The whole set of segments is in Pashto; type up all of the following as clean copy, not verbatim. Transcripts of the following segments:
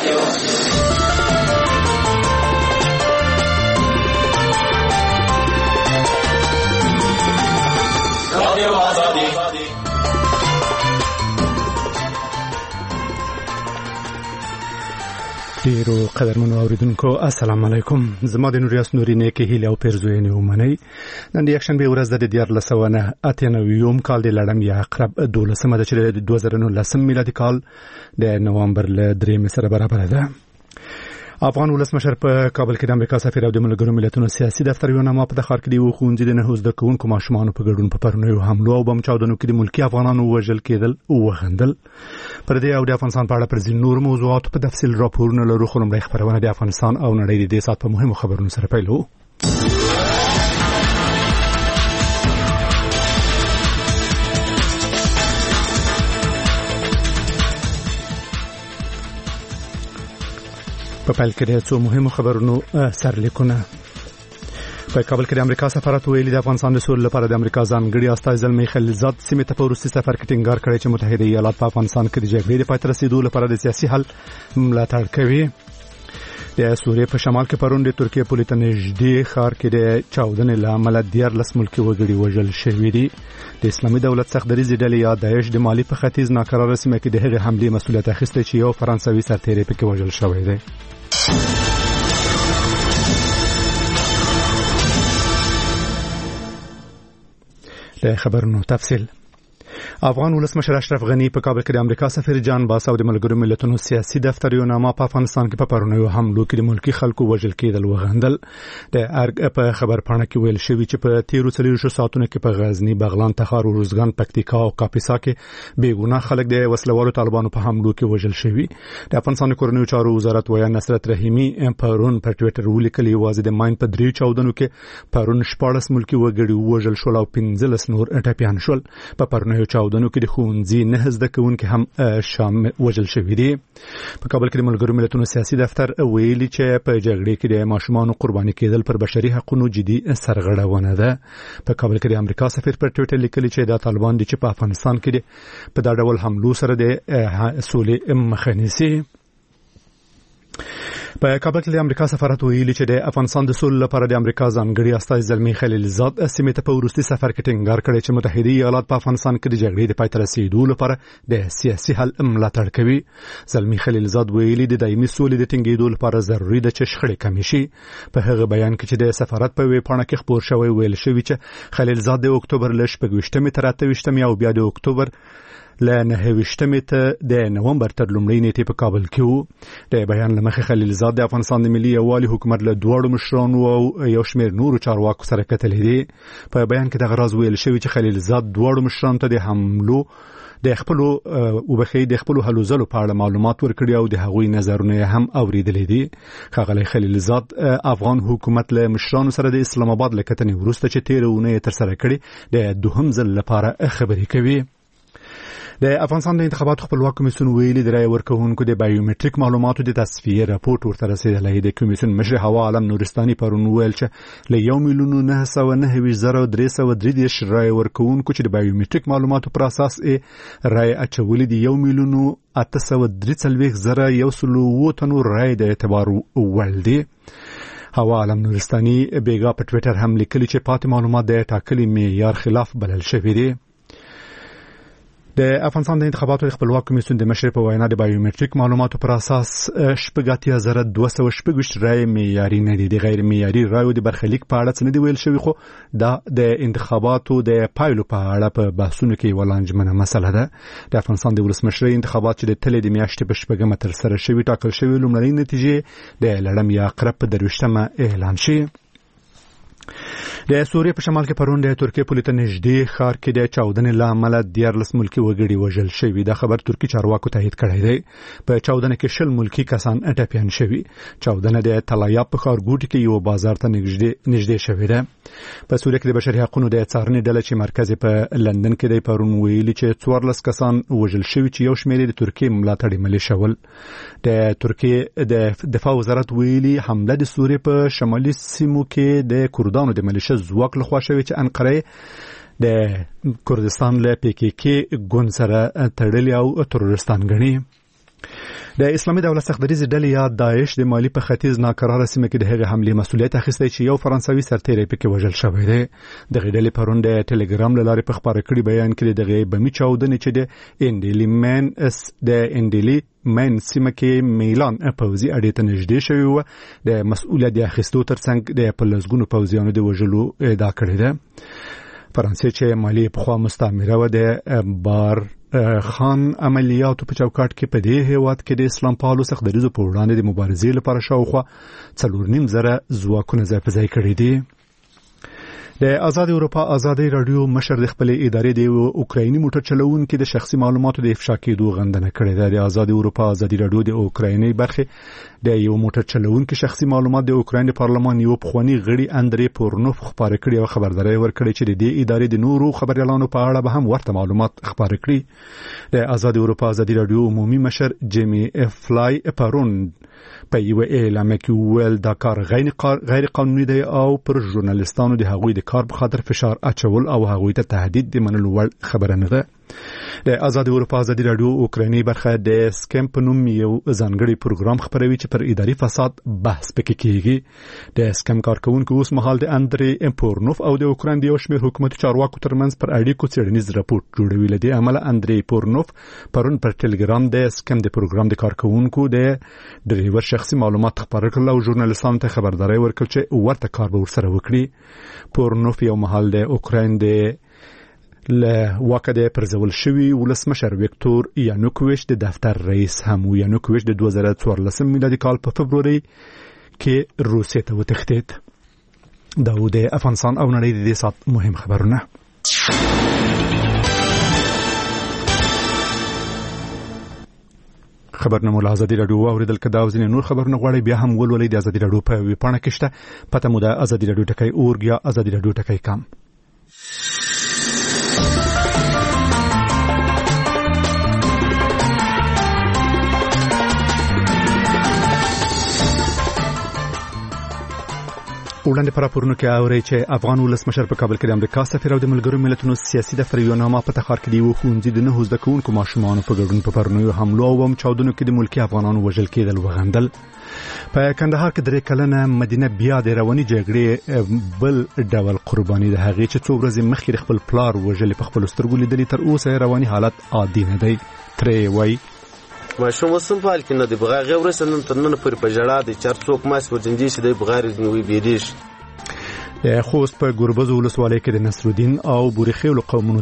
ډیرو قدرمنو اوریدونکو السلام علیکم. زما د نوریاس نوري نه کې هیله او پرزوینه ومني. نن د یکشنبه ورځ د 1498 کال د لړم یا عقرب 12 د 2019 میلادي کال د نوامبر ل 3 سره برابر ده. افغان ولسمشر په کابل کې د امریکا سفیر او د ملګرو ملتونو سیاسي دفتر یو نامه په خار کې دی خوندې د نه د کوونکو ماشومان په ګډون په پرونیو حمله او بم چاودنو کې د ملکی افغانانو وژل کېدل او وغندل. پر دې او د افغانستان په اړه پر ځینو نور موضوعات په تفصیل راپورونه لرو. خو لمړی خبرونه د افغانستان او نړۍ د دې سات په مهمو خبرونو سره پیلو. په پیل کې د څو مهمو خبرونو سرلیکونه. په کابل کې د امریکا سفارت ویلي د افغانستان د سولې لپاره د امریکا ځانګړي استازی زلمی خلیلزاد سیمې ته په وروستي سفر کې ټینګار کړی چې متحده ایالات په افغانستان کې د جګړې د پای ته رسیدو لپاره د سیاسي حل ملاتړ کوي. د سوریې په شمال کې پرون د ترکیې پولیس ته نږدې ښار کې د چاودنې له امله 14 ملکي وګړي وژل شوي دي. د اسلامي دولت سختدریزې ډلې یا داعش د مالی په ختیځ ناکراره سیمه کې د هغې حملې مسؤلیت اخیستی چې یو فرانسوي سرتیری پکې وژل شوی دی. د خبرونو تفصیل. افغان ولسمشر اشرف غنی په کابل کې د امریکا سفیر جان باس او د ملګرو ملتونو سیاسي دفتر یو نامه په افغانستان کې په پرونیو حملو کې د ملکی خلکو وژل کېدل وغندل. د ارګ په خبر پاڼه کې ویل شوی چې په 13 ساعتونو کې په غزنی، بغلان، تخار، روزګان، پکتیکا او کاپیسا کې بیګناه خلک د وسلوالو طالبانو په حملو کې وژل شوی. د افغانستان کورنیو چارو وزارت ویا نصرت رحیمی پرون په ټوئیټر ولیکلی واځي د ماین په 3 چاودنو کې پرون 14 ملکی وګړي وژل شول او 15 نور ټپيان شول. په پرونیو چاودنو کې د ښوونځي 9 زده کوونکي هم شامل وژل شوي دي. په کابل کې د ملګرو ملتونو سیاسي دفتر ویلي چې په جګړې کې د ماشومانو قرباني کېدل پر بشري حقوقو جدي سرغړونه ده. په کابل کې د امریکا سفیر پر ټوئیټر لیکلي چې د طالبان دي چې په افغانستان کې په دا ډول حملو سره د سولې مخه نیسي. په کابل کې د امریکا سفارت ویلي چې د افغانستان د سولې لپاره د امریکا ځانګړي استازی زلمی خلیلزاد سیمې ته په وروستي سفر کې ټینګار کړی چې متحده ایالات په افغانستان کې د جګړې د پای ته رسیدو لپاره د سیاسي حل ملاتړ کوي. زلمی خلیلزاد ویلي د دایمي سولې د ټینګېدو لپاره ضروري ده چې شخړې کمې شي. په هغه بیان کې چې د سفارت په ویب پاڼه کې خبر شوی ویل شوی چې خلیلزاد د اکتوبر ل 28 تر 28 او بیا د اکتوبر ل 29 ته د نومبر تر لومړۍ نیټې په کابل کې وو. د بیان له مخې خلیلزاد د افغانستان د ملي یووالي حکومت له دوړو مشرانو او یو شمېر نورو چارواکو سره کتلې دي. په بیان کې د غراز ویل شوی چې خلیلزاد دوړو مشرانو ته د حملو د خپلو هلو ځلو په اړه معلومات ورکړي او د هغوی نظرونه هم اوریدلې دي. ښاغلی خلیلزاد افغان حکومت له مشرانو سره د اسلام آباد له کتنې وروسته چې 13 اونۍ تر سره کړي د دوهم ځل لپاره خبرې کوي. د افغانستان د انتخاباتو خپلواک کمیسیون ویلي د رای ورکوونکو د بایومټریک معلوماتو د تصفیه راپورټ ورته رسیدلی. د کمیسیون مشر هوا عالم نورستاني پرون ویل چې له 1,909,333 رای ورکوونکو چې د بایومټریک معلوماتو پر اساس رای اچولي دي 1,843,107 تنو رای د اعتبار وړ دي. هوا عالم نورستاني بیګا په ټوئیټر هم لیکلي چې پاتې معلومات د ټاکلي معیار خلاف بلل شوي دي. د افغانستان د انتخاباتو خپلواک کمیسیون د مشر په وینا د بایومټریک معلوماتو پر اساس 8,226 رای معیاري نه دي. د غیر معیاري رایو د برخلیک په اړه څه نه دی ویل شوی، خو دا د انتخاباتو د پایلو په اړه په بحثونو کې ولانجمنه مسله ده. د افغانستان د ولسمشر انتخابات چې د تلې د میاشتې په شپږمه تر سره شوي ټاکل شوی لومړنۍ نتیجې د لړم یا عقرب په 23 اعلان شي. د سوریې په شمال کې پرون د ترکیې پولیس ته نږدې ښار کې د چاودنې له امله 14 ملکي وګړي وژل شوي. دا خبر ترکي چارواکو تایید کړی دی. په چاودنه کې 20 ملکي کسان ټپيان شوي. چاودنه د تلایاب په ښارګوټي کې یو بازار ته نږدې شوې ده. په سوریه کې د بشري حقوقو د څارنې ډله چې مرکز په لندن کې دی پرون ویلي چې 14 کسان وژل شوي چې یو شمېر د ترکیې ملاتړي ملیشه ول. د ترکیې د دفاع وزارت ویلي حمله د سوریې په شمالي سیمو کې د کردانو د ملیشه ځواک لخوا شوی چې انقره د کردستان له PKK ګوند سره تړلې او تروریستان ګڼي. د اسلامي دولت سختدریزې ډلې یا داعش د مالی په ختیځ ناکراره سیمه کې د هغې حملې مسؤلیت اخیستی چې یو فرانسوي سرتیری پکې وژل شوی دی. دغه ډلې پرون د ټلګرام له لارې په خپاره کړي بیان کې دغه بمي چاودنې چې د انډیلی مین سیمه کې میلان پوځي اډې ته نږدې شوی و د مسؤلیت اخیستو ترڅنګ د پلزګونو پوځیانو د وژلو ادعا کړې ده. فرانسې چې مالی په خوا مستعمره و د بار خان عملیاتو په چوکاټ کې په دې هیواد کې د اسلام پالو سختدریزو په وړاندې د مبارزې لپاره شاوخوا 4.5 ځواکونه ځای په ځای کړي دي. د آزاد اروپا آزادي رادیو مشر د خپل ادارې د اوکرایني موټر چلوونکو د شخصي معلوماتو د افشا کېدو غندنه کړې ده. د آزاد اروپا آزادي رادیو د اوکرایني برخه د یو موټر چلوونکو شخصي معلومات د اوکراین پارلمان یو پخوانی غړي اندری پورنوف خبره کړې او خبرداري ورکړې چې د دې ادارې د نورو خبريالانو په اړه به هم ورته معلومات خبره کړي. د آزاد اروپا آزادي رادیو عمومي مشر جیمی فلای پرون په یو اعلان کې ویل دا کار غیر قانوني دی او پر ژورنالستانو د هغوی د کار په خاطر فشار اچول او هغوی ته تهدید د منلو وړ خبره نه ده. د آزاد اروپا آزادي رادیو اوکرایني برخه د سکیم په نوم یو ځانګړي پروګرام خبروي چې پر اداري فساد بحث پکې کیږي. د سکیم کارکونکو اوس مهال د اندری پورنوف او د اوکراین د یو شمېر حکومتي چارواکو ترمنځ پر اړیکو څېړنیز راپور جوړوي. له دې امله اندری پورنوف پرون پر ټلګرام د سکیم د پروګرام د کارکونکو د ډرایور شخصي معلومات خبره کړل او ژورنالستانو ته خبرداري ورکړه چې ورته کار به ورسره وکړي. پورنوف یو مهال د اوکراین د له واکده پرځول شوی ولسمشر ویکتور یانوکوویچ د دفتر رئیس هم یانوکوویچ د 2014 میلادي کال په فبروري کې روسیې ته وتښتید. دا د افغانستان او نړۍ د دې سات مهم خبرونه. خبرنامه له آزادي رادیو اوریدل کدا او ځینې نور خبرونه غواړي بیا هم ولولئ د آزادي رادیو په ویب پاڼه کې شته. پته مو د آزادي رادیو ټکی اورګ یا آزادي رادیو ټکی کام. وړاندې پر راپورونو کې اوري چې افغان ولسمشر په کابل کې د امریکا سفیر او د ملګرو ملتونو سیاسي دفتر یو نامه په تخار کې دی ښوونځي د 9 زده کوونکو ماشومان په ګډون په پرونیو حملو او چاودنو کې د ملکی افغانانو وژل کېدل وغندل. په کندهار کې درې کلنه مدینه بیا د رواني جګړې بل ډول قرباني ده. هغه چې څو ورځې مخکې خپل پلار وژل په خپل سترګو لیدلې تر اوسه رواني حالت عادي نه دی. ترې وای ماشوم وسم فعال کنه دی بغا غوړ سنن تنن پر پجړه د چر څوک ماس ورجندي شي د بغار نوې بیریش. خوست په ګوربز ولسوالۍ کې د نصرالدین او بورخیل قومونو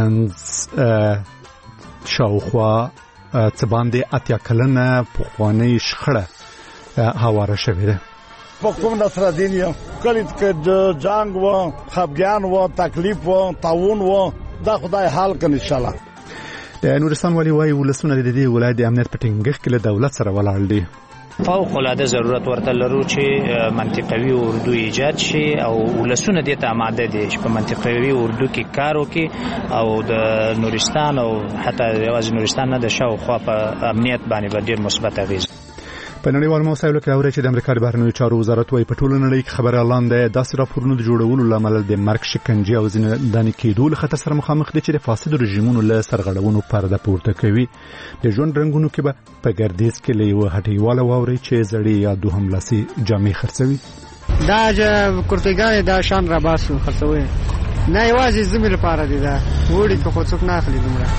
ترمنځ شاوخوا څباندې اتیا کلنه پخوانی شخړه هواره شوې ده. په کوم نصرالدین یو کله چې جنگ و خفګان و تکلیف و تعاون و دا خدای حال کړي ان شاء الله. د نورستان والی وایي ولسونه د دې ولایت د امنیت په ټینګښت کې له دولت سره ولاړ دي. فوق العاده ضرورت ورته لرو چې منطقوي اردو ایجاد شي او ولسونه دې ته آماده دي چې په منطقوي اردو کې کار وکړي او د نورستان او حتی یوازې نورستان نه د شاوخوا په امنیت باندې ډېر مثبت اغېز. په نړیوالو مسایلو کې اوري چې د امریکا د بهرنیو چارو وزارت وايي په ټوله نړۍ کې خبره اعلان ده داسې راپورونو د جوړولو لامل د مرګ شکنجه او زنداني کېدو له خطر سره مخامخ دي چې د فاسد رژیمونو له سرغړونو پرده پورته کوي. د ژوند رنګونو کې به په ګردیز کې له یو هټیواله واوري چې زړې یا دوهم لاسي جامې خرڅوي. دا کورتګان دا شان را باسو خرڅوي نه یوازې زموږ لپاره دي دا وړي که خو څوک نه اخلي دومره.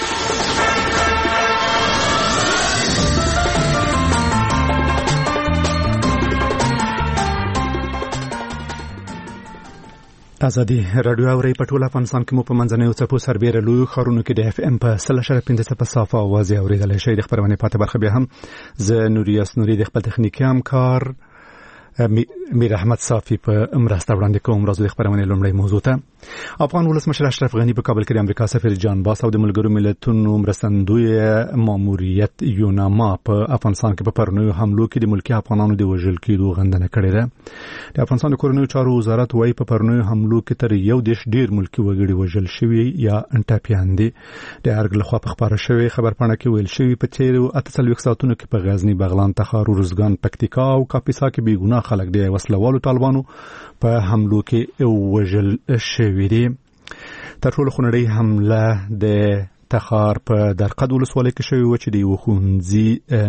آزادي رادیو اوري په ټول افغانستان کې مو په منځنیو څپو سربېره لوی ښارونو کې د اف ام په 100.5 په صافه आवाज اوریدل شي. د خبرونه پاتې برخه بیا هم ز نوریاس نوري د خپل تخنیکی همکار میر احمد صافی په مرسته وړاندې کوم. راځو د خبرونه لومړی موضوع ته. افغان ولسمشر اشرف غنی په کابل کې د امریکا سفیر جان باس او د ملګرو ملتونو مرستندوی ماموریت یوناما په افغانستان کې په پرونیو حملو کې د ملکی افغانانو د وژل کېدو غندنه کړې ده. د افغانستان د کورنیو چارو وزارت وايي په پرونیو حملو کې تر یو دیش ډیر ملکی وګړي وژل شوي یا انټاپیان دي. د ارګ لخوا په خبره شوی خبرپاڼه کې ویل شوی په تیر 48 ساعتونو کې په غزنی بغلان تخار روزګان پکتیکا او کاپیسا کې بیګناه خلک د وسلوالو طالبانو په حملو کې وژل شوي دي. تر ټولو خونړۍ حمله د تخار په درقد ولسوالۍ کې شوی و چې د یو ښوونځي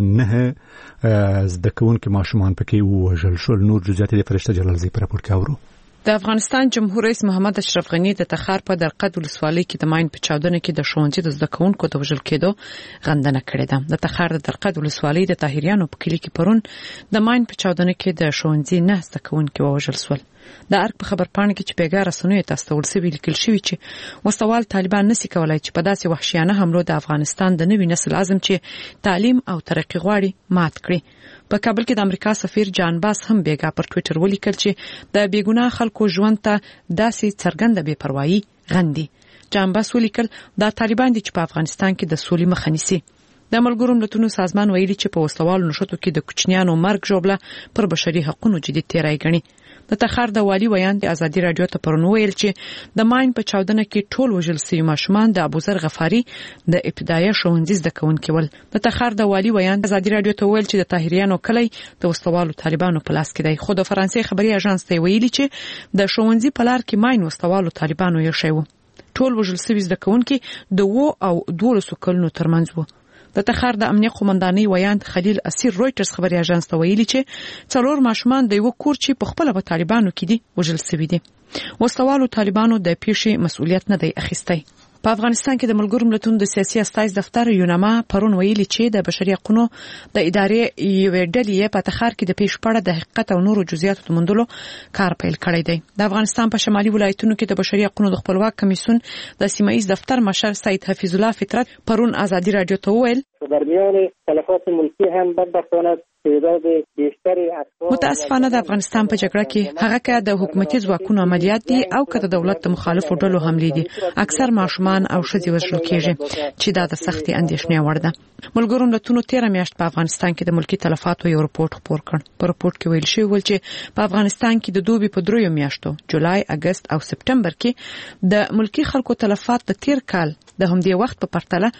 9 زده کوونکي ماشومان پکې ووژل شول. نور جزئیات د فرشته جلالزی په راپور کې اورو. د افغانستان جمهور رئیس محمد اشرف غنی د تخار په درقد ولسوالۍ کې د ماین په چاودنه کې د ښوونځي د زده کوونکو د وژل کېدو غندنه کړې ده. د تخار د درقد ولسوالۍ د طاهریانو په کلی کې پرون د ماین په چاودنه کې د ښوونځي 9 زده کوونکي وژل شول. د ارګ په خبرپاڼه کې چې پیګا رسنوي تاسو ولسوي لیکل شوی چې وسوال طالبان نسی کولای چې په داسې وحشیانه حملو د افغانستان د نوي نسل اعظم چې تعلیم او ترقی غواړي مات کړي. په کابل کې د امریکا سفیر جان باس هم بیګا پر ټوئیټر ولیکل چې د بیګناه خلکو ژوند ته داسې څرګنده بے پروايي غندي. جان باس ولیکل دا طالبان دي چې په افغانستان کې د سولې مخه نیسي. د ملګرو ملتونو سازمان ویلي چې په وسلوالو نشټو کې د کوچنیانو مرګ جوړه پر بشري حقوقو جدي تیرای غني. د تخار د والی ویان د ازادي رادیو ته پرون ویل چې د ماین په چاودنه کې ټول وژل شوي ماشومان د ابوذر غفاری د ابتدایي ښوونځي زده کوونکي ول. د تخار د والی ویان د ازادي رادیو ته ویل چې د طاهریانو کلی د وسلوالو طالبانو په لاس کې دی. خو د فرانسې خبري اژانس ته ویلي چې د ښوونځي په لار کې ماین وسلوالو طالبانو یې شوی. ټول وژل شوي زده کوونکي د 2 او 12 کلونو ترمنځ وو. د تخار د امنیه قومندانۍ ویان خلیل اسیر رويټرز خبري اژانس ته ویلي چې 4 ماشومان د یو کور چې په خپل په طالبانو کې دي وژل شوي دي. وسلوالو طالبانو د پیښې مسؤلیت نه دی اخیستی. په افغانستان کې د ملګرو ملتونو د سیاسي استازي دفتر یوناما پرون ویلي چې د بشري حقوقو د ادارې یو ډلې په تخار کې د پیښې په اړه د حقیقت او نورو جزئیاتو د موندلو کار پیل کړی دی. د افغانستان په شمالي ولایتونو کې د بشري حقوقو د خپلواک کمیسیون د سیمایي دفتر مشر سید حفیظ الله فطرت پرون ازادي رادیو ته ویل درمیان تلفات ملکی هم بدبختانه تعداد بیشتری متاسفانه د افغانستان په جګړه کې هغه که د حکومتي ځواکونو عملیات دي او که د دولت د مخالفو ډلو حملې دي اکثر ماشومان او ښځې وژل کېږي چې دا د سختي اندېښنې وړ ده. ملګرو ملتونو 13 میاشت په افغانستان کې د ملکی تلفاتو یو رپورت خپور کړ. په رپورت کې ویل شوی و چې په افغانستان کې د دوبي په 3 میاشتو جولای، اگست او سپټمبر کې د ملکی خلکو تلفات د تیر کال د همدې وخت په پرتله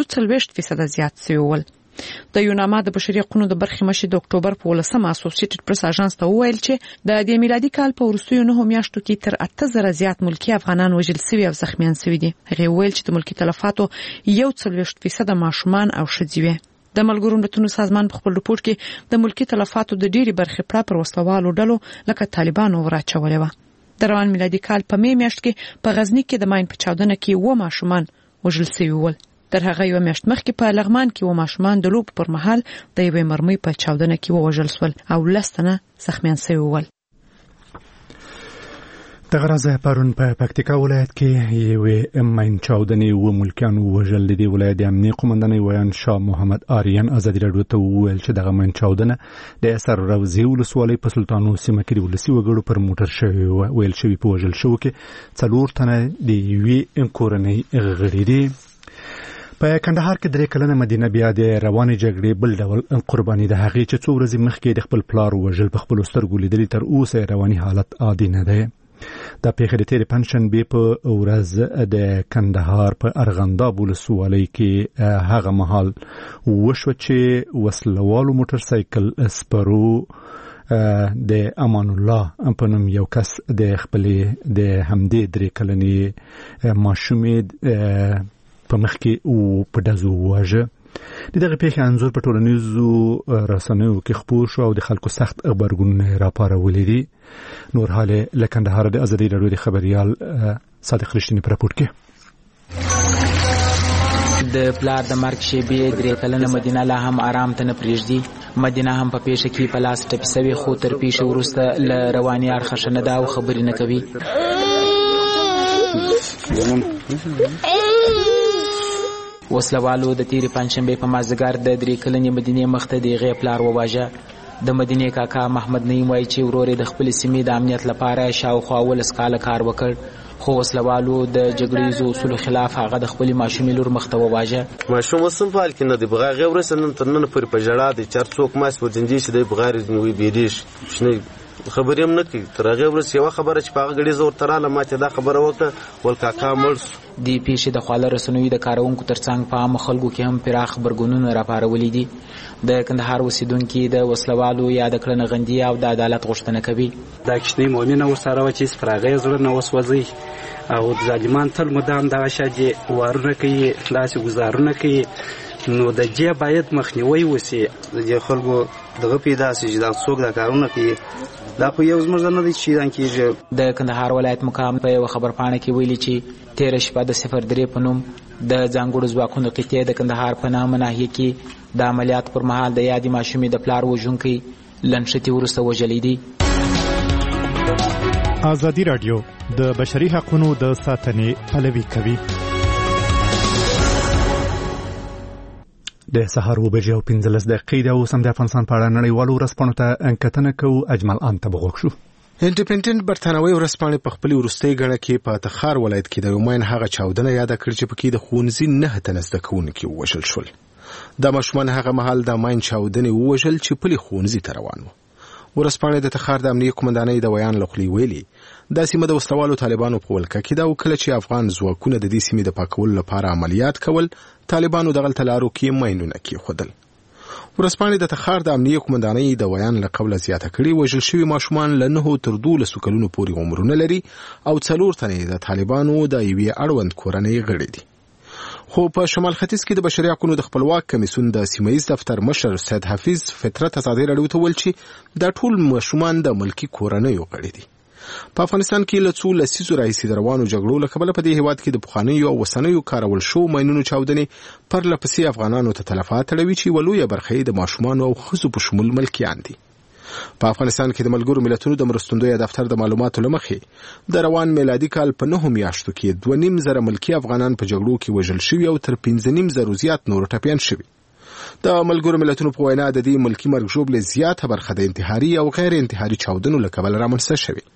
42% زیات شوي ول. د یوناما د بشري حقوقو د برخې مشر د اکتوبر په 18 اسوسییټډ پریس اژانس ته وویل چې د دې میلادي کال په وروستیو 9 میاشتو کې تر 8000 زیات ملکی افغانان وژل شوي او زخمیان شوي دي. هغه ویل چې د ملکی تلفاتو 41% ماشومان او ښځې وي. د ملګرو ملتونو سازمان په خپل رپورت کې د ملکی تلفاتو د ډېری برخې پر وسلوالو ډلو لکه طالبانو وراچولې و. د روان میلادي کال په می میاشت کې په غزنی کې د ماین په چاودنه کې و ماشومان وژل شوي ول. تر هغه یو میاشت مخکې په لغمان کې و ماشومان د لوب پر مهال د یوې مرمۍ په چاودنه کې وژل شول او لستنه زخمیان شوي ول. د غرازه پرون په پکتیکا ولایت کې یو ماین چاودنې و ملکیان وژل دي. ولایت امنیه قومندانۍ ویان شاه محمد آریان ازادي رادیو ته وویل چې دغه ماین چاودنه د سر روزي ولسوالۍ په سلطانو سیمه کې د ولسي وګړو پر موټر شوی ویل شوی په وژل شو کې 4 تنه د یوې کورنۍ غړي دي. په کندهار کې 3 کلنه مدینه بیا د روانې جګړې بل ډول قرباني ده. هغه چې 2 ورځې مخکې د خپل پلار وژل په خپل سترګو لیدلې تر اوسه رواني حالت عادي نه ده. د پیښې د تیرې پنځشنبې په ورځ د کندهار په ارغنداب ولسوالۍ کې هغه مهال وشو چې وسلوالو موټر سایکل سپرو د امان الله په نوم یو کس د خپلې د همدې 3 کلنې ماشومې په مخ کې او په دزو واژه. دغه پیښه انځور په ټولنیزو رسنیو کې خپور شو او د خلکو سخت خبرګون راپارولې دي. نور حاله لکندهار د ازادي رادیو د خبريال صادق رښتینی په راپور کې د پلار د مرګ شیبې 3 کلنه مدینه لا هم آرام ته نه پریږدي. مدینه هم په پیښه کې په لاس ټپسوي خو تر پیښه وروسته ل رواني اړخ نه دا او خبرې نه کوي. وسلوالو د تیرې پنځشنبې په مازدیګر د 3 کلنې مدینې مخته د غې پلار وواژه. د مدینې کاکا محمد نعیم وایي چې ورور د خپل سیمې د امنیت لپاره شاوخوا 10 کاله کار وکړ خو وسلوالو د جګړې اصولو خلاف هغه د خپل ماشومې لور مخته وواژه. ماشوم وسم فعال کې نه دی بغاغه ورسنن ترنن پر پجړه د چر څوک ماس ورجنجي چې د بغار نوې بیریش شنه خبرې هم نه کوي. تر هغې وروسته یوه خبره چې په هغه ګړي زه ورته راغلم ما ته دا خبره وکړه ول کاکا مړ سو. دې پیښې د خواله رسنیو د کارونکو ترڅنګ په عامه خلکو کې هم پراخ غبرګونونه راپارولي دي. د کندهار اوسیدونکي د وسلوالو یا د کړنه غندي او د عدالت غوښتنه کوي. دا کښتۍ مؤمنه ورسره وه چې پر هغه یې زړه نه وسوځي او ظالمان تل مدام دغه شان وارونه کوي خلاصې ګزارونه کوي. نو د دې باید مخنیوی وسي. د دې خلکو دغه پیدا سي چې دا څوک دا کارونه کوي دا خو یو زموږ نه دی چې دا کېږي. د کندهار ولایت مقام په یو خبرپاڼه کې ویلي چې تېره شپه د 03 په نوم د ځانګړو ځواکونو قطعې د کندهار په نامه ناحیه کې د عملیات پر مهال د یادې ماشومې د پلار وژونکی لنډښتې وروسته وژلی دی. ازادي راډیو د بشري حقوقو د ساتنې پلوي کوي. د سهار 7:15 دقیقې او سم د افغانستان په اړه نړیوالو ورځپاڼو ته کتنه کوو. اجمل ان ته بغوښ شو. انډیپندنت برتانوي ورځپاڼې په خپل وروستۍ غړه کې په تخار ولایت کې د یومین هغه چاودنه یاد کړ چې پکې د ښوونځي 9 تنه زده کوونکي ووژل شول. د ماشومان هغه مهال د ماین چاودنې ووژل چې په ښوونځي ته روان وو. ورځپاڼې د تخار د امنیه قومندانۍ د ویان لخوا ویلي د سیمه د وسلوالو طالبانو په ولکه کې دا وکړه چې افغان ځواکونه د دې سیمې د پاکولو لپاره عملیات کول. طالبانو دغه تلارو کې ماینونه کېښودل. ورځپاڼې د تخار د امنیه قومندانۍ د ویان له قبله زیاته کړي وژل شوي ماشومان له 9 تر 12 کلونو پورې عمرونه لري او 4 تنې د طالبانو د یوې اړوند کورنۍ غړي دي. خو په شمال ختیځ کې د بشري حقوقو د خپلواک کمیسیون د سیمایي دفتر مشر سید حفیظ فطرت ازادي راډیو ته ویل چې دا ټول ماشومان د ملکی کورنۍ غړي دي. په افغانستان کې له څو لسیزو راهیسې د روانو جګړو له کبله په دې هیواد کې د پخوانیو او وسنیو کارول شو ماینونو چاودنې پر لپسې افغانانو ته تلفات اړوي چې ولویه برخه د ماشومان او ښځو په شمول ملکیان دي. په افغانستان کې د ملګرو ملتونو د مرستندوی دفتر د معلوماتو لمخې د روان میلادي کال په 9 میاشتو کې 2.5 ملکی افغانان په جګړو کې وژل شوي او تر 15.5 زیات نور ټپیان شوي. د ملګرو ملتونو په وینا د دې ملکی مرګ ژوبلې زیاته برخه د انتحاري او غیر انتحاري چاودنو له کبله رامنځته شوې.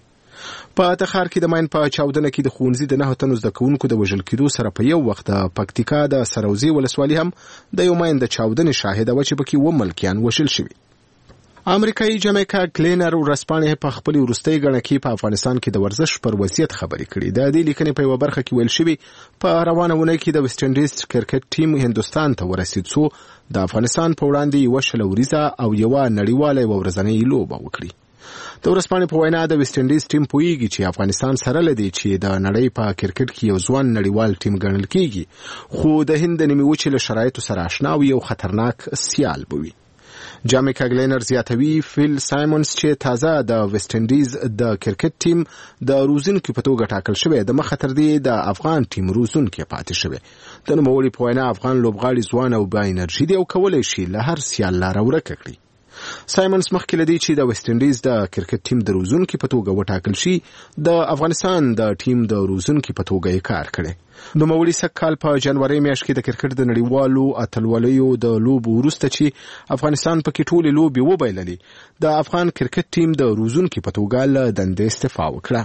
په تخار کې د ماین په چاودنه کې د ښوونځي د 9 تنو زده کوونکو د وژل کېدو سره په یو وخت د پکتیکا د سروزي ولسوالي هم د یو ماین د چاودنې شاهده و چې پکې 2 ملکیان وژل شوي. امریکایي جامیکا کلینر ورځپاڼې په خپل وروستۍ غړه کې په افغانستان کې د ورزش پر وضعیت خبرې کړې. د دې لیکنې په یو برخه کې ویل شوی په روانه ونه کې د ویسټ انډیز کرکټ ټیم هندستان ته ورسید څو د افغانستان په وړاندې یو شلوریزه او یو نړیواله ورځنۍ لوبه وکړي. د ورځپاڼې په وینا د ویسټ انډیز ټیم پوهیږي چې افغانستان سره لدی چې د نړۍ په کرکټ کې یو ځوان نړیوال ټیم ګڼل کیږي خو د هند د نیمې وچې له شرایطو سره آشنا او یو خطرناک سیال بوي. جامیکا کلینر زیاتوي فیل سایمونز چې تازه د ویسټ انډیز د کرکټ ټیم د روزونکو په توګه ټاکل شوی د مخ تر دې د افغان ټیم روزونکو پاتې شوی. د نوموړي په وینا افغان لوبغاړي ځوان او با انرژي دي او کولای شي له هر سیال لاره ورکه کړي. سایمونز مخکې لدی چې د ویسټ انډیز د کرکټ ټیم د روزونکو په توګه وټاکل شي د افغانستان د ټیم د روزونکو په توګه یې کار کړی. نوموړي سکهال په جنوري میاشت کې د کرکټ د نړیوالو اتلولیو د لوبو وروسته چې افغانستان پکې ټولې لوبې وبایللې د افغان کرکټ ټیم د روزونکو په توګه له دندې استعفا وکړه.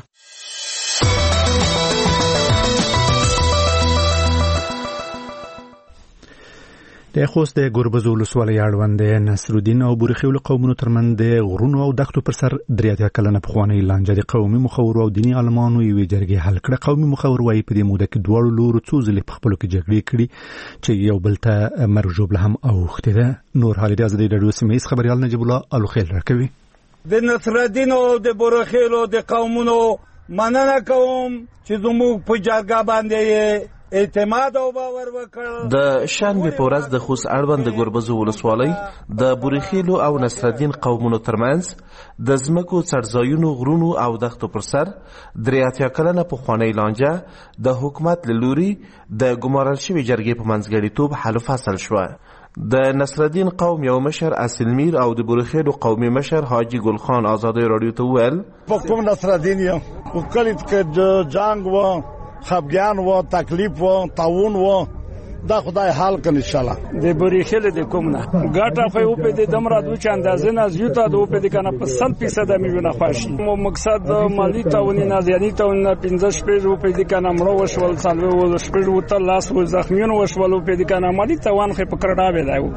د خوست د ګربز ولسوالۍ اړوند نصرالدین او بورخیول قومونو ترمنځ د غرونو او دښتو پر سر 3 کلنه پخوانی لانجه د قومي مخور او دینی عالمانو یوې جرګې حل کړه. قومي مخور وايي په دې موده کې دواړو لورو څو ځلې په خپلو کې جګړې کړي چې یو بل ته مرګ ژوبله هم اوښتې ده. نور حال د ازادي راډیو سیمهیز خبريال نجیب الله الوخیل راکوي. د نصرالدین او د بورخیل او د قومونو مننه کوم چې زموږ په جرګه باندې اعتماد او باور وکړ. د شنبه په ورځ د خوست اړوند د ګربز ولسوالۍ د بورخیلو او نصرالدین قومونو ترمنځ د ځمکو څړځایونو غرونو او دښتو پر سر 3 کلنه پخوانۍ لانجه د حکومت له لوري د ګمارل شوي جرګې په منځګړیتوب حل فصل شوه. د نصرالدین قوم یو مشر اصل میر او د بورخیلو قومي مشر حاجی ګل خان ازادي راډیو ته ویل په کوم نصرالدین یو کله چې جنگ و خفګان و تکلیف و تعاون و دا خدای حال کړي ان شاء الله. د بورخیل د کوم نه ګټه خو په دې دمر د وچ اندازې نه زیاته د په دې کنه په 100% میونه خواشي. مو مقصد مالی تعاون نه زیانی تعاون 15 شپې په دې کنه مړو وشول سالو شپې وته لاس و زخمیون وشول په دې کنه مالی تعاون خو په کړه ویلای و په دې.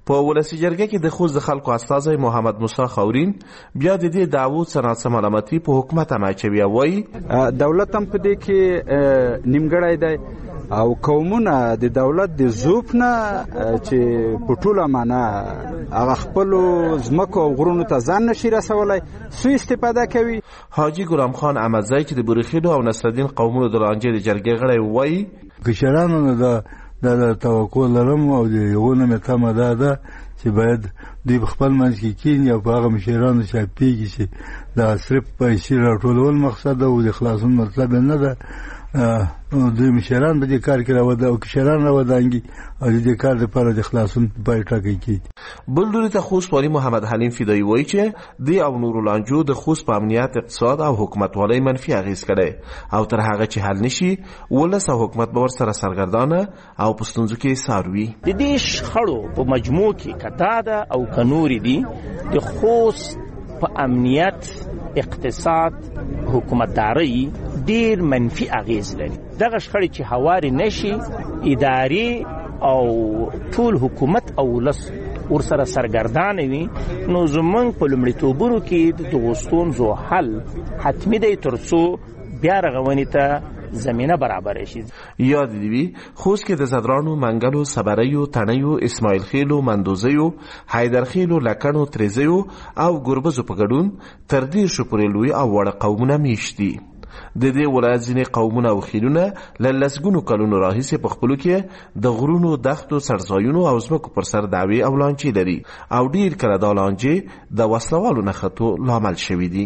په ولسی جرګه کې د خوست د خلکو استازی محمد موسی خاورین بیا د دې دعوو څخه ملامتي په حکومت اچوي او وایي دولت هم په دې کې نیمګړی دی او قومونه د دولت د زوپ نه چې په ټوله معنا هغه خپل ځمکو او غرونو ته ځان نشي رسولای سوء استفاده کوي. حاجی ګلام خان احمدزی چې د بورخیلو او نصرالدین قومونو د لانجې د جرګې غړی وایي کشرانو د توقع لرم او د یوونه متامه ده چې باید دوی خپل منځ کې کینی او هغه مشرانو شاپیږي چې د صرف پیسې راټولول مقصد او د خلاصون مطلب نه ده. دوی مشران به دې کار کې راوده او کشران راودانګي او دې کار لپاره د خلاصون پای ټاکي کی. بل لوري ته خوست والی محمد حلیم فدایی وایي چې دی او نور لانجو د خوست په امنیت اقتصاد او حکومتوالۍ منفي اغیز کړي او تر هغه چې حل نشي ولس او حکومت به ورسره سرګردانه او پښتونځو کې ساروي. د دې شخړو په مجموع کې کدا ده او کنوري دي د خوست په امنیت اقتصاد حکومتداري ډیر منفي اغیز لري. دغه شخړې چې هواري نشي اداري او ټول حکومت او ولس ورسره سرګردان وي نو زمونږ په لومړیتوبونو کې د دوستون زو حل حتمی دی ترڅو بیا رغونې ته زمینه برابر شي. یاد دی خوست کې د زدرانو منګلو صبریو تڼیو اسماعیل خیلو مندوزیو حیدرخیلو لکڼو تریزیو او ګربزو په ګډون تر دې شو پورې لوی او وړ قومونه میشتي. د دې ولایت ځینې قومونه او خیلونه له لسګونو کلونو راهیسې په خپلو کې د غرونو دښتو څړځایونو او ځمکو پر سر دعوې او لانجې لري او ډیر کله دا لانجې د وسلوالو نښتو لامل شوي دي.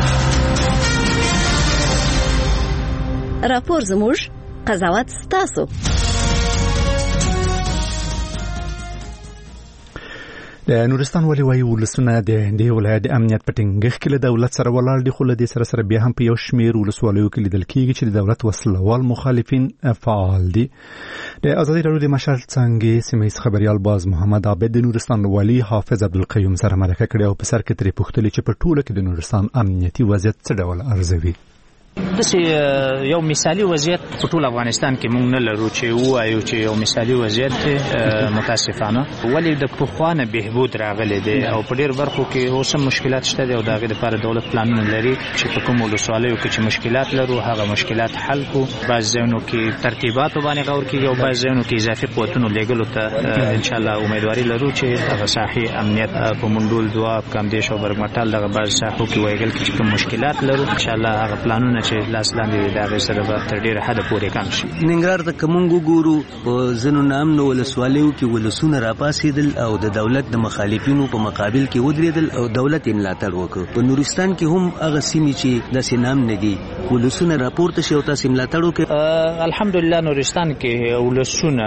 راپور زموږ قضاوت ستاسو. د نورستان ولي وایي ولسونه د دې ولایت د امنیت په ټینګښت کې له دولت سره ولاړ دي خو له دې سره بیا هم په یو شمېر ولسوالیو کې لیدل کېږي چې د دولت وسلوال مخالفین فعال دي. د ازادي راډیو د مشال څنګه سیمه خبريال باز محمد عابد د نورستان والي حافظ عبدالقیوم سره مرکه کړې او په سر کې ترې پوښتلې چې په ټوله کې د نورستان امنیتي وضعیت څه ډول ارزوي. داسې یو مثالي وضعیت په ټول افغانستان کې موږ نه لرو چې وایو چې یو مثالي وضعیت دی. متاسفانه ولې د پخوانه بهبود راغلی دی او په ډېر برخو کې اوس هم مشکلات شته دي او د هغې دپاره دولت پلانونه لري چې په کومو ولسوالیو کې چې مشکلات لرو هغه مشکلات حل کړو. بعض ځایونو کې ترتیباتو باندې غور کېږي او بعض ځایونو کې اضافي قوتونو لېږلو ته انشاءالله امیدواري لرو چې هغه ساحې امنیت په منډول دواب کامدېش او برګمټال دغه بعض ساحو کې وایګل کې چې کوم مشکلات لرو انشاءالله هغه پلانونه چې لاس لاندې دا غي سره به تر ډیره حد پورې کم شي. ننګرهار ته کوم ګورو په ځینو نامنو ولسوالیو کې ولسونه راپاسېدل او د دولت د مخالفینو په مقابل کې ودرېدل او دولت یې ملاتړ وکړ. په نورستان کې هم هغه سیمې چې داسې نام نه دي ولسونه راپورته شي او تاسې ملاتړ وکړي. الحمدلله نورستان کې ولسونه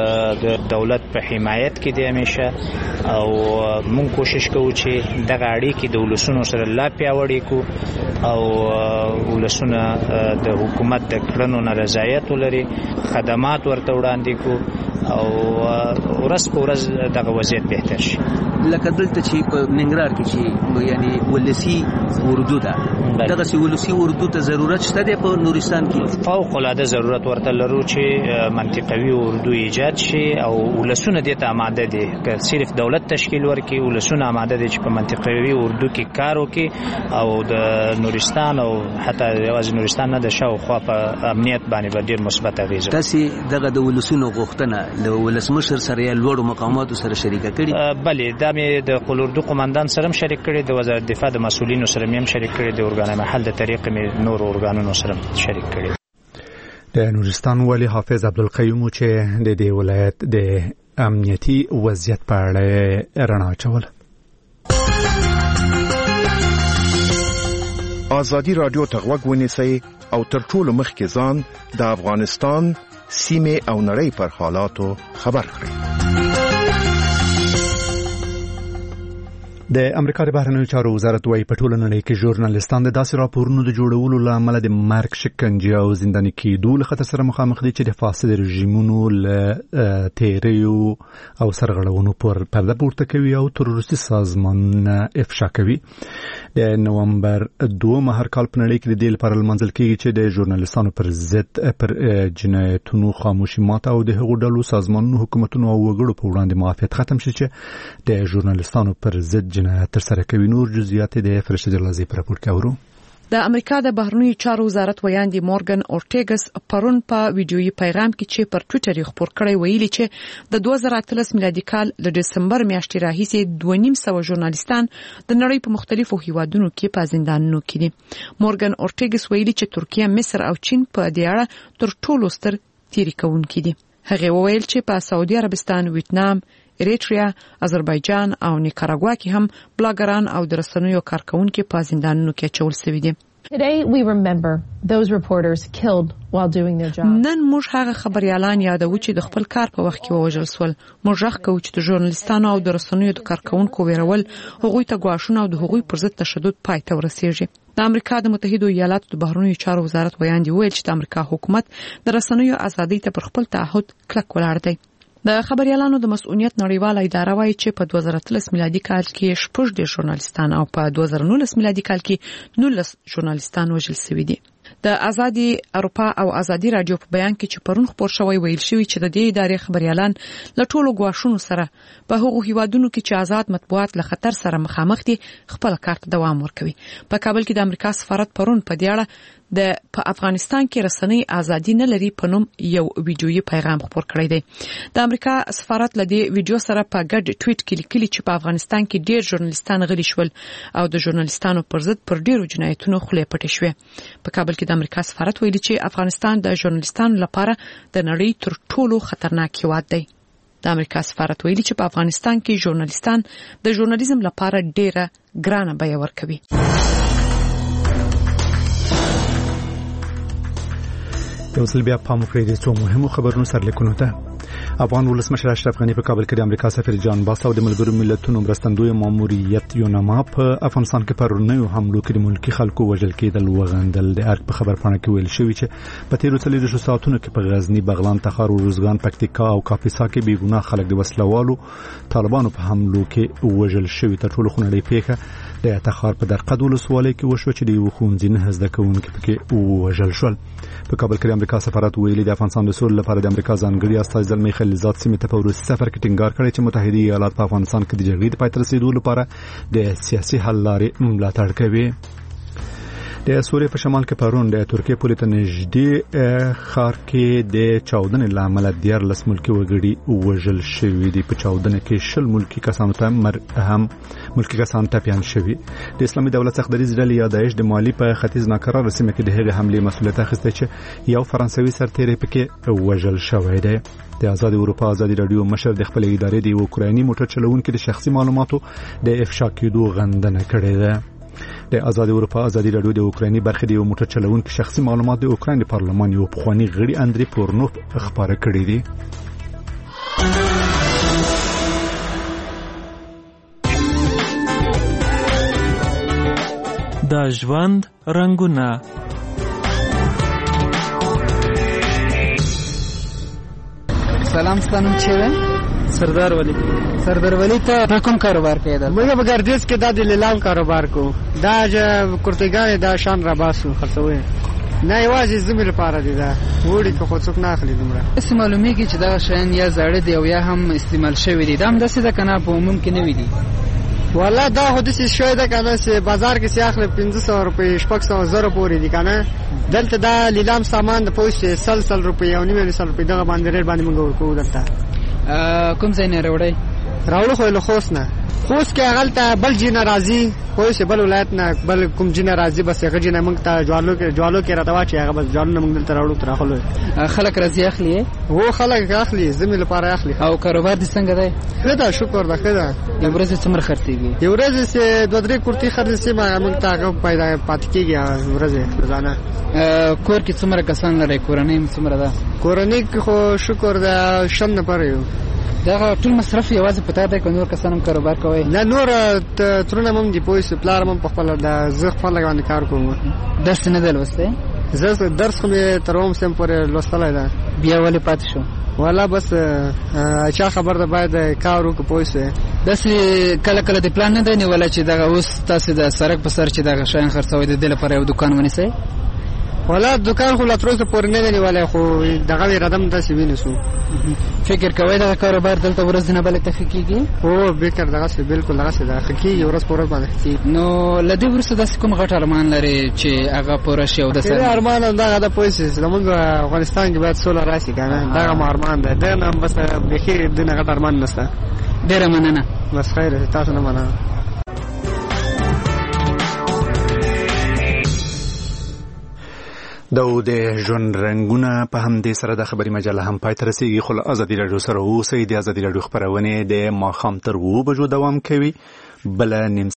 د دولت په حمایت کې دي همیشه او موږ کوشش کوو چې دغه اړیکې د ولسونو سره لا پیاوړې کړو او ولسونه د حکومت د کړنو نه رضایت ولري خدمات ورته وړاندې کو او ورځ په ورځ دغه وضعیت بهتر شي. لکه دلته چې په ننګرهار کې چې یعنی ولسی اردو ده دغه سی ولسی اردو ته ضرورت شته دی په نورستان کې فوق العاده ضرورت ورته لرو چې منطقوي اردو ایجاد شي او ولسونه دې ته آماده دي که صرف دولت تشکیل ورکړي ولسونه آماده دي چې په منطقوي اردو کې کار وکړي او د نورستان او حتی یوازې نورستان نه د شاوخوا په امنیت باندې ډېر مثبت اغیز تاسو دغه د ولسونو غوښتنه له ولسمشر سره لوړو مقاماتو سره شریک کړي. بله دا مې د قلوردو قومندان سره هم شریک کړي د وزارت دفاع د مسؤلینو سره هم شریک کړي د ارګان محل د طریق مې نور ارګانونو سره شریک کړي. د نورستان والي حافظ عبدالقیوم چې د دې ولایت د امنیتي وضعیت په اړه رڼا اچوله. ازادي رادیو ته غوږ ونیسئ او تر ټولو مخکې ځان د افغانستان سیمه او نړۍ پر حالاتو خبر کړئ. د امریکا د بهرنیو چارو وزارت وايي په ټوله نړۍ کې ژورنالیستان د داسې راپورونو د جوړولو لامل د مرګ، شکنجه او زنداني کېدو له خطر سره مخامخ دي چې د فاسد رژیمونو له تیریو او سرغړونو پر پرده پورته کوي او تروریستي سازمانونه افشا کوي. د نومبر 2 هر کال په نړۍ کې د دې لپاره لمانځل کېږي چې د ژورنالیستانو پر ضد پر جنایتونو خاموشي ماته او د هغو ډلو، سازمانونو، حکومتونو او وګړو په وړاندې معافیت ختم شي چې د ژورنالیستانو پر ضد جنایت تر سره کوي. نور جزئیات د فرشته جلازي پر راپور کې اورو. د امریکا د بهرنیو چارو وزارت ویاندې مورګن اورټیګس پرون په ویډیويي پیغام کې چې پر ټوئیټر یې خپور کړی ویلي چې د 2013 میلادي کال د دسمبر میاشتې راهیسې 2.5 ژورنالیستان د نړۍ په مختلفو هیوادونو کې په زندانونو کې دي. مورګن اورټیګس ویلي چې ترکیه، مصر او چین په دې اړه تر ټولو ستر تیری کوونکي دي. هغه وویل چې په سعودي عربستان، ویتنام، اریټریا، آذربایجان او نیکاراګوا کې هم بلاګران او د رسنیو کارکونکو په زندانونو کې اچول شوي دي. Today we remember those reporters killed while doing their job. نن موږ هغه خبريالان یادو چې د خپل کار په وخت کې ووژل شول. موږ غږ کوو چې د ژورنالیستانو او د رسنیو د کارکونکو ویرول هغوی ته ګواښونه او د هغوی پر ضد تشدد پای ته ورسیږي. د امریکا د متحده ایالاتو د بهرنیو چارو وزارت ویاندې ویل چې د امریکا حکومت د رسنیو ازادۍ ته پر خپل تعهد کلک ولاړ دی. د خبريالانو د مسؤلیت نړیواله اداره وايي چې په 2013 میلادي کال کې 6 ژورنالیستان او په 2019 میلادي کال کې 19 ژورنالیستان وژل شوي دي. د ازادي اروپا او ازادي رادیو په بیان کې چې پرون خبر شوی ویل شوی چې د دې ادارې خبريالان له ټولو ګواښونو سره په هغو هیوادونو کې چې آزاد مطبوعات له خطر سره مخامخ دي خپل کار ته دوام ورکوي. په کابل کې د امریکا سفارت پرون په دې اړه په افغانستان کې رسنۍ ازادي نه لري په نوم یو ویډیويي پیغام خپور کړی دی. د امریکا سفارت له دې ویډیو سره په ګډ ټویټ کې لیکلي چې په افغانستان کې ډېر ژورنالیستان غلي شول او د ژورنالیستانو پر ضد پر ډېرو جنایتونو خولې پټې شوې. په کابل کې د امریکا سفارت ویلي چې افغانستان د ژورنالیستانو لپاره د نړۍ تر ټولو خطرناک هیواد دی. د امریکا سفارت ویلي چې په افغانستان کې ژورنالیستان د ژورنالیزم لپاره ډېره ګرانه بیه ورکوي. یو ځل بیا پام وکړئ د څو مهمو خبرونو سرلیکونو ته. افغان ولسمشر اشرف غنی په کابل کې د امریکا سفیر جان باس او د ملګرو ملتونو مرستندوی ماموریت یوناما په افغانستان کې پر نوو حملو کې د ملکی خلکو وژل کېدل وغندل. د ارګ په خبرپاڼه کې ویل شوی چې په تیرو 30 ساعتونو کې په غزنی، بغلان، تخار، روزګان، پکتیکا او کاپیسا کې بې ګناه خلک د وسلوالو طالبانو په حملو کې وژل شوی. تر ټولو خونړۍ پیښه د تخار په درقد ولسوالۍ کې وشو چې د یو ښوونځي 9 زده کوونکي پکې وژل شول. په کابل کې د امریکا سفارت ویلي د افغانستان د سولې لپاره د امریکا ځانګړي استازي زلمی خلیلزاد سیمې ته په وروستي سفر کې ټینګار کړی چې متحده ایالات په افغانستان کې د جګړې د پای ته رسیدو لپاره د سیاسي حل لارې ملاتړ کوي. د سوریې په شمال کې پرون د ترکیه پولې ته نږدې ښار کې د چاودنې له امله 14 ملکي وګړي وژل شوي دي. په چاودنه کې 20 ملکي کسانو ته ټپیان شوي. د اسلامي دولت څخه دریځ ډلې یا داعش د مالی په ختیځ ناکراره سیمه کې د هغې حملې مسؤلیت اخیستی چې یو فرانسوي سرتیری پکې وژل شوی دی. د آزاد اروپا آزادي رادیو مشر د خپل ادارې د اوکرایني موټر چلوونکو د شخصي معلوماتو د افشا کېدو غندنه کړې ده. د آزاد اروپا آزادي رادیو د اوکرایني برخې د یو موټر چلوونکو شخصي معلومات د اوکراین د پارلمان یو پخوانی غړي اندري پورنوف خبره کړې دي. د ژوند رنگونه سلام ستانم چیرې سردار ولی ته کوم کاروبار کوي؟ موږ په ګردیز کې د لیلام کاروبار کو. دا کورتګان دا شان را باسو خرڅوي. نه یوازې زموږ لپاره دي، دا وړي که خو څوک نه اخلي دومره. څه معلومیږي چې دا شیان یا زاړه دي او یا هم استعمال شوي دي. دا هم داسې ده که نه په عموم کې نوي دي؟ والله دا خو داسې شوی ده که نه چې بازار کې چې اخلي 500 روپۍ 600 زره پورې دي که نه. دلته دا لیلام سامان د پوست 100 روپۍ او 900 روپۍ دغه باندې ریټ باندې موږ ورکوو. دلته کوم ځای نه راوړئ؟ راوړو خو له خوست نه. خوست کې هغلته بل جي نه راځي پوه شي بل ولایت نه بل کوم جنه راځي بس هغه جنه موږ ته جوالو کې راته واچي هغه بس جوالونه موږ دلته راوړو تر اخلو خلک راځي اخلي وو خلک اخلي زمي لپاره اخلي او کاروبار دې څنګه دی ښه ده شکر ده ښه ده یو ورځ څومره خرڅېږي یو ورځ چې 2-3 کورتي خرڅېږي موږ ته هغه پیدا پاتې کېږي ورځ روزانه کور کې څومره کسان لري کورنۍ څومره ده کورنۍ کې خو شکر ده 6 نفر یو دا ټول مصرف یوازې پتا ده که نور کسان هم کاروبار کوي نه نور ترونه هم دي پوه شي پلار هم په خپل د زه خپل باندې کار کوم درس نه دی لوستی زه درس خو مې تر اوم سم پورې لوستلی ده بیا ولې پاتې شو والا بس چا خبر ده باید کار وکړو پوه شئ داسې کله کله د پلان نه دی نیولی چې دغه اوس تاسې د سړک په سر چې دغه شیان خرڅوئ د دې لپاره یو دوکان ونیسئ والا دکان خو لا تر اوسه پورې نه دی نیولی خو دغه اراده م داسې ونیسو فکر کوئ دغه کاروبار دلته ورځ نه بلې ته ښه کېږي هو بهتر دغسې بالکل دغسې ده ښه کېږي ورځ په ورځ باندې ښه کېږي نو له دې وروسته داسې کوم غټ ارمان لرې چې هغه پوره شي او د سره ارمان هم دغه ده پوه شئ زمونږ افغانستان کې باید سوله راشي که نه دغه مو ارمان دی دغه نه هم بس بیخي دې نه غټ ارمان نشته ډېره مننه بس خیر تاسو نه مننه د ژوند رنګونه په همدې سره د خبري مجله هم پای ته رسیږي خو له ازادي راډیو سره اوسئ د ازادي راډیو خپرونې د ماښام تر 2 بجو دوام کوي بله نیم